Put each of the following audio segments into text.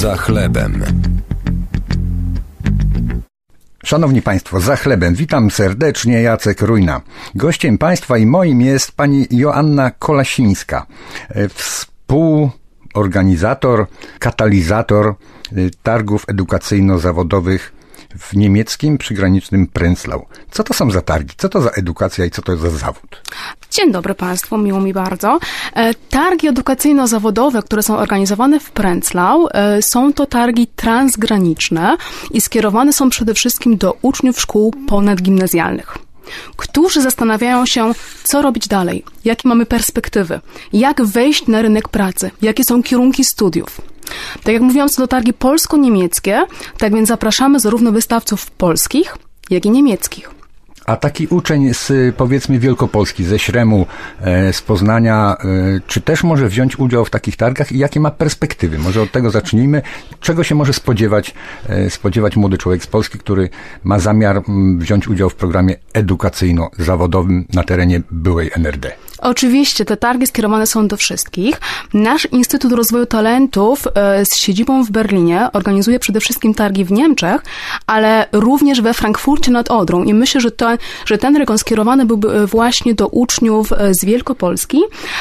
Za chlebem. Szanowni Państwo, za chlebem witam serdecznie, Jacek Rujna. Gościem Państwa i moim jest pani Joanna Kolasińska, współorganizator, katalizator targów edukacyjno-zawodowych w niemieckim przygranicznym Prenzlau. Co to są za targi? Co to za edukacja i co to za zawód? Dzień dobry Państwu, miło mi bardzo. Targi edukacyjno-zawodowe, które są organizowane w Prenzlau, są to targi transgraniczne i skierowane są przede wszystkim do uczniów szkół ponadgimnazjalnych, którzy zastanawiają się, co robić dalej, jakie mamy perspektywy, jak wejść na rynek pracy, jakie są kierunki studiów. Tak jak mówiłam, są to targi polsko-niemieckie, tak więc zapraszamy zarówno wystawców polskich, jak i niemieckich. A taki uczeń z, powiedzmy, Wielkopolski, ze Śremu, z Poznania, czy też może wziąć udział w takich targach i jakie ma perspektywy? Może od tego zacznijmy. Czego się może spodziewać młody człowiek z Polski, który ma zamiar wziąć udział w programie edukacyjno-zawodowym na terenie byłej NRD? Oczywiście, te targi skierowane są do wszystkich. Nasz Instytut Rozwoju Talentów z siedzibą w Berlinie organizuje przede wszystkim targi w Niemczech, ale również we Frankfurcie nad Odrą. I myślę, że ten region skierowany byłby właśnie do uczniów z Wielkopolski.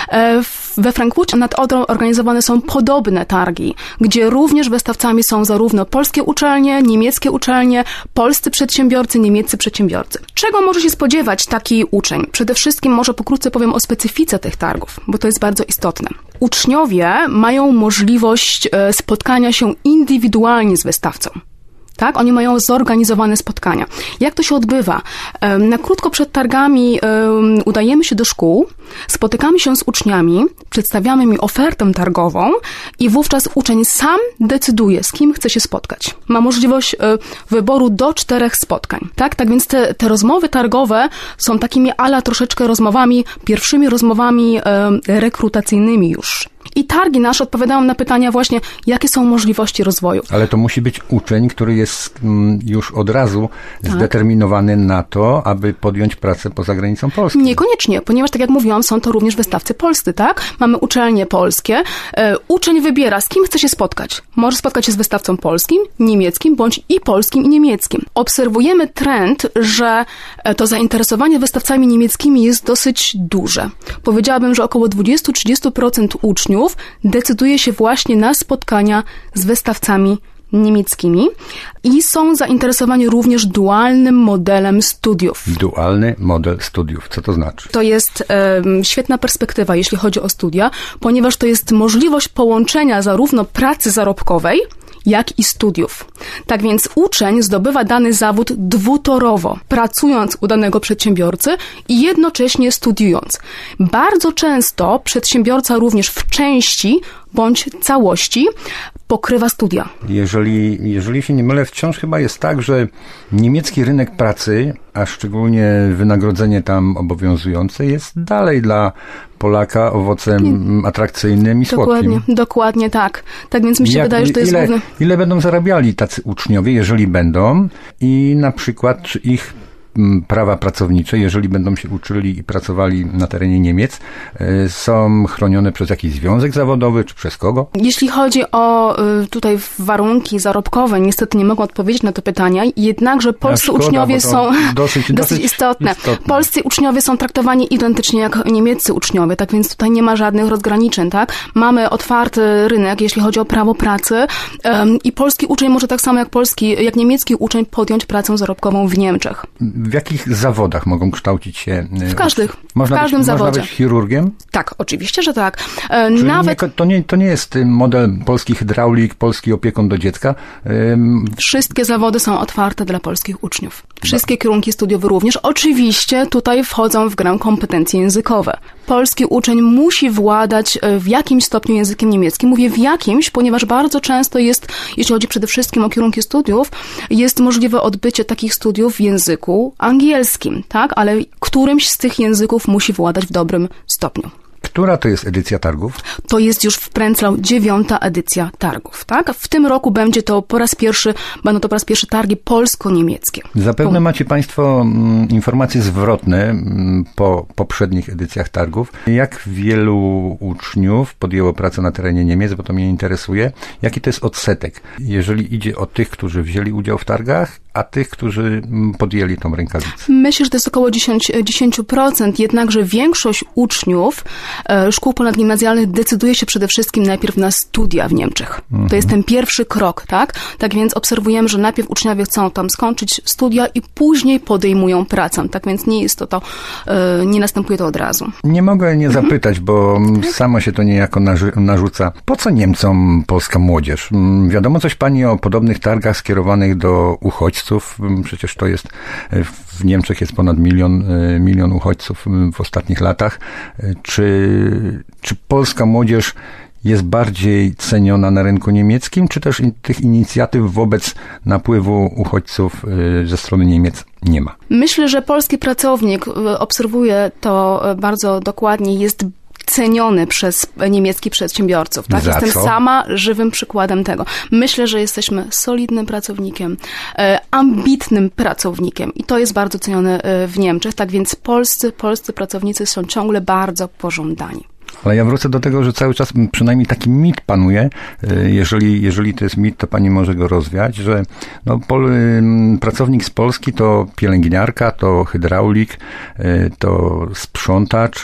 We Frankfurcie nad Odrą organizowane są podobne targi, gdzie również wystawcami są zarówno polskie uczelnie, niemieckie uczelnie, polscy przedsiębiorcy, niemieccy przedsiębiorcy. Czego może się spodziewać taki uczeń? Przede wszystkim może pokrótce powiem o specyfice tych targów, bo to jest bardzo istotne. Uczniowie mają możliwość spotkania się indywidualnie z wystawcą. Tak? Oni mają zorganizowane spotkania. Jak to się odbywa? Na krótko przed targami udajemy się do szkół, spotykamy się z uczniami, przedstawiamy im ofertę targową i wówczas uczeń sam decyduje, z kim chce się spotkać. Ma możliwość wyboru do 4 spotkań. Tak więc te rozmowy targowe są takimi troszeczkę pierwszymi rozmowami rekrutacyjnymi już. I targi nasze odpowiadają na pytania właśnie, jakie są możliwości rozwoju. Ale to musi być uczeń, który jest już od razu zdeterminowany na to, aby podjąć pracę poza granicą Polski. Niekoniecznie, ponieważ tak jak mówiłam, są to również wystawcy polscy, tak? Mamy uczelnie polskie. Uczeń wybiera, z kim chce się spotkać. Może spotkać się z wystawcą polskim, niemieckim, bądź i polskim, i niemieckim. Obserwujemy trend, że to zainteresowanie wystawcami niemieckimi jest dosyć duże. Powiedziałabym, że około 20-30% uczniów decyduje się właśnie na spotkania z wystawcami niemieckimi i są zainteresowani również dualnym modelem studiów. Dualny model studiów. Co to znaczy? To jest świetna perspektywa, jeśli chodzi o studia, ponieważ to jest możliwość połączenia zarówno pracy zarobkowej, jak i studiów. Tak więc uczeń zdobywa dany zawód dwutorowo, pracując u danego przedsiębiorcy i jednocześnie studiując. Bardzo często przedsiębiorca również w części bądź całości pokrywa studia. Jeżeli się nie mylę, wciąż chyba jest tak, że niemiecki rynek pracy, a szczególnie wynagrodzenie tam obowiązujące, jest dalej dla Polaka owocem atrakcyjnym i słodkim. Dokładnie tak. Tak więc mi się wydaje, że to jest główne. Ile będą zarabiali tacy uczniowie, jeżeli będą, i na przykład czy ich prawa pracownicze, jeżeli będą się uczyli i pracowali na terenie Niemiec, są chronione przez jakiś związek zawodowy, czy przez kogo? Jeśli chodzi o tutaj warunki zarobkowe, niestety nie mogę odpowiedzieć na to pytania, jednakże polscy uczniowie są dosyć istotne. Polscy uczniowie są traktowani identycznie jak niemieccy uczniowie, tak więc tutaj nie ma żadnych rozgraniczeń, tak? Mamy otwarty rynek, jeśli chodzi o prawo pracy i polski uczeń może tak samo jak niemiecki uczeń podjąć pracę zarobkową w Niemczech. W jakich zawodach mogą kształcić się? W każdym zawodzie. Można być chirurgiem? Tak, oczywiście, że tak. To nie jest model polski hydraulik, polski opiekun do dziecka. Wszystkie zawody są otwarte dla polskich uczniów. Wszystkie kierunki studiowe również. Oczywiście tutaj wchodzą w grę kompetencje językowe. Polski uczeń musi władać w jakimś stopniu językiem niemieckim. Mówię w jakimś, ponieważ bardzo często jest, jeśli chodzi przede wszystkim o kierunki studiów, jest możliwe odbycie takich studiów w języku angielskim, tak? Ale którymś z tych języków musi władać w dobrym stopniu. Która to jest edycja targów? To jest już w Prenzlau 9. edycja targów, tak? W tym roku będą to po raz pierwszy targi polsko-niemieckie. Zapewne macie Państwo informacje zwrotne po poprzednich edycjach targów. Jak wielu uczniów podjęło pracę na terenie Niemiec, bo to mnie interesuje. Jaki to jest odsetek, jeżeli idzie o tych, którzy wzięli udział w targach, a tych, którzy podjęli tą rękawicę? Myślę, że to jest około 10%, jednakże większość uczniów szkół ponadgimnazjalnych decyduje się przede wszystkim najpierw na studia w Niemczech. To jest ten pierwszy krok, tak? Tak więc obserwujemy, że najpierw uczniowie chcą tam skończyć studia i później podejmują pracę. Tak więc nie jest to nie następuje to od razu. Nie mogę nie zapytać, bo samo się to niejako narzuca. Po co Niemcom polska młodzież? Wiadomo coś pani o podobnych targach skierowanych do uchodźców? Przecież to jest, w Niemczech jest ponad milion uchodźców w ostatnich latach. Czy polska młodzież jest bardziej ceniona na rynku niemieckim, czy też tych inicjatyw wobec napływu uchodźców ze strony Niemiec nie ma? Myślę, że polski pracownik, obserwuje to bardzo dokładnie, jest ceniony przez niemieckich przedsiębiorców. Tak? Jestem sama żywym przykładem tego. Myślę, że jesteśmy solidnym pracownikiem, ambitnym pracownikiem i to jest bardzo cenione w Niemczech. Tak więc polscy pracownicy są ciągle bardzo pożądani. Ale ja wrócę do tego, że cały czas przynajmniej taki mit panuje. Jeżeli to jest mit, to pani może go rozwiać, że pracownik z Polski to pielęgniarka, to hydraulik, to sprzątacz,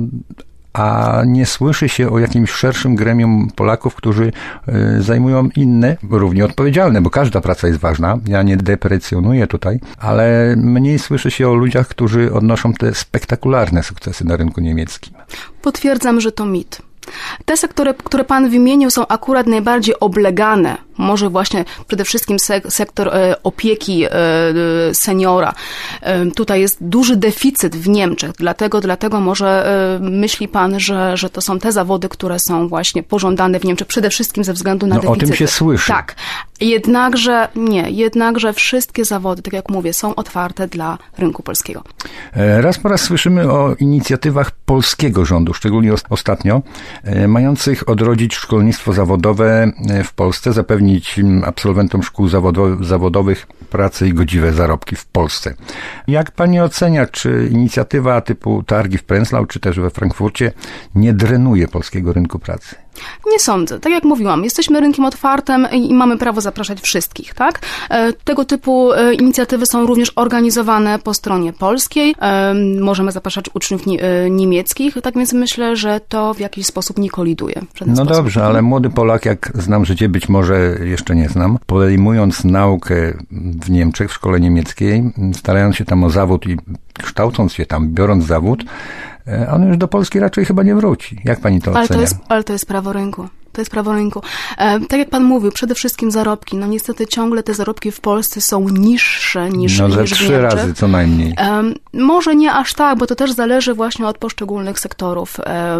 a nie słyszy się o jakimś szerszym gremium Polaków, którzy zajmują inne, równie odpowiedzialne, bo każda praca jest ważna, ja nie deprecjonuję tutaj, ale mniej słyszy się o ludziach, którzy odnoszą te spektakularne sukcesy na rynku niemieckim. Potwierdzam, że to mit. Te sektory, które pan wymienił, są akurat najbardziej oblegane. Może właśnie przede wszystkim sektor opieki seniora. Tutaj jest duży deficyt w Niemczech, dlatego może myśli pan, że to są te zawody, które są właśnie pożądane w Niemczech, przede wszystkim ze względu na deficyt. O tym się słyszy. Tak. Jednakże wszystkie zawody, tak jak mówię, są otwarte dla rynku polskiego. Raz po raz słyszymy o inicjatywach polskiego rządu, szczególnie ostatnio, mających odrodzić szkolnictwo zawodowe w Polsce, zapewnić absolwentom szkół zawodowych pracę i godziwe zarobki w Polsce. Jak pani ocenia, czy inicjatywa typu targi w Prenzlau, czy też we Frankfurcie nie drenuje polskiego rynku pracy? Nie sądzę. Tak jak mówiłam, jesteśmy rynkiem otwartym i mamy prawo zapraszać wszystkich, tak? Tego typu inicjatywy są również organizowane po stronie polskiej. Możemy zapraszać uczniów niemieckich, tak więc myślę, że to w jakiś sposób nie koliduje. No dobrze, ale młody Polak, jak znam życie, być może jeszcze nie znam, podejmując naukę w Niemczech, w szkole niemieckiej, starając się tam o zawód i kształcąc się tam, biorąc zawód, on już do Polski raczej chyba nie wróci. Jak pani to ocenia? Ale to jest prawo rynku. To jest prawo rynku. Tak jak pan mówił, przede wszystkim zarobki. No niestety ciągle te zarobki w Polsce są niższe niż w Niemczech. 3 razy co najmniej. Może nie aż tak, bo to też zależy właśnie od poszczególnych sektorów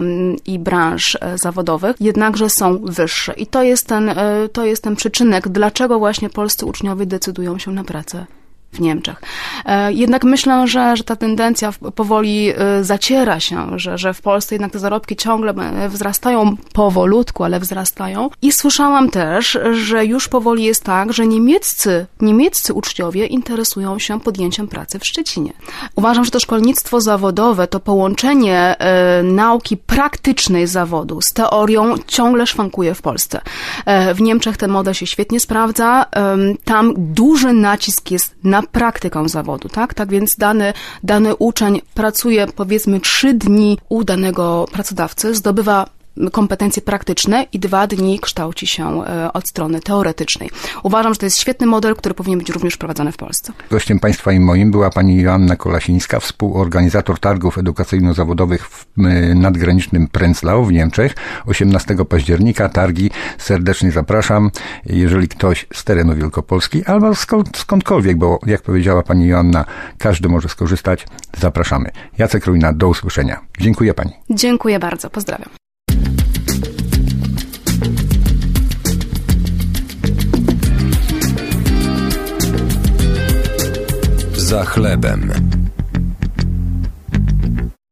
i branż zawodowych. Jednakże są wyższe. I to jest ten przyczynek, dlaczego właśnie polscy uczniowie decydują się na pracę w Niemczech. Jednak myślę, że ta tendencja powoli zaciera się, że w Polsce jednak te zarobki ciągle wzrastają powolutku, ale wzrastają. I słyszałam też, że już powoli jest tak, że niemieccy uczniowie interesują się podjęciem pracy w Szczecinie. Uważam, że to szkolnictwo zawodowe, to połączenie nauki praktycznej zawodu z teorią ciągle szwankuje w Polsce. W Niemczech ten model się świetnie sprawdza. Tam duży nacisk jest na praktykę zawodu, tak? Tak więc dany uczeń pracuje powiedzmy 3 dni u danego pracodawcy, zdobywa kompetencje praktyczne i 2 dni kształci się od strony teoretycznej. Uważam, że to jest świetny model, który powinien być również wprowadzony w Polsce. Gościem państwa i moim była pani Joanna Kolasińska, współorganizator targów edukacyjno-zawodowych w nadgranicznym Prenzlau w Niemczech. 18 października targi. Serdecznie zapraszam. Jeżeli ktoś z terenu Wielkopolski albo skądkolwiek, bo jak powiedziała pani Joanna, każdy może skorzystać. Zapraszamy. Jacek Rujna, do usłyszenia. Dziękuję pani. Dziękuję bardzo. Pozdrawiam. Za chlebem.